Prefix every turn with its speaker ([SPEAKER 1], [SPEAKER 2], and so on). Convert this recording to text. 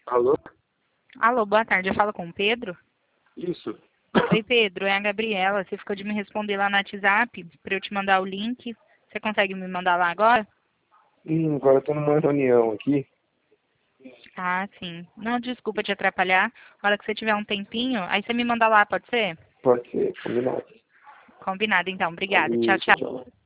[SPEAKER 1] Alô?
[SPEAKER 2] Alô, boa tarde. Eu falo com o Pedro?
[SPEAKER 1] Isso.
[SPEAKER 2] Oi, Pedro. É a Gabriela. Você ficou de me responder lá no WhatsApp para eu te mandar o link. Você consegue me mandar lá agora?
[SPEAKER 1] Agora eu tô numa reunião aqui.
[SPEAKER 2] Ah, sim. Não, desculpa te atrapalhar. Na hora que você tiver um tempinho, aí você me manda lá, pode ser?
[SPEAKER 1] Pode ser, combinado.
[SPEAKER 2] Combinado, então. Obrigada. Tchau,
[SPEAKER 1] Isso,
[SPEAKER 2] tchau.
[SPEAKER 1] tchau.